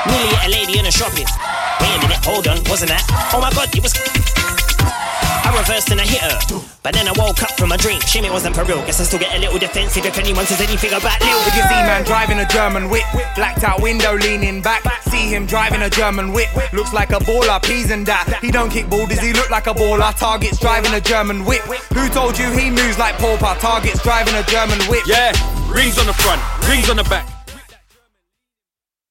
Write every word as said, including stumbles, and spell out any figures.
Nearly hit a lady in a shopping. Wait a minute, hold on, wasn't that? Oh my god, it was. I reversed and I hit her, but then I woke up from a drink. Shame it wasn't for real. Guess I still get a little defensive if anyone says anything about Lil. If you see man driving a German whip, blacked out window leaning back. See him driving a German whip, looks like a baller, peas and that. He don't kick ball, does he look like a baller? Target's driving a German whip. Who told you he moves like Pauper? Target's driving a German whip. Yeah, rings on the front, rings on the back.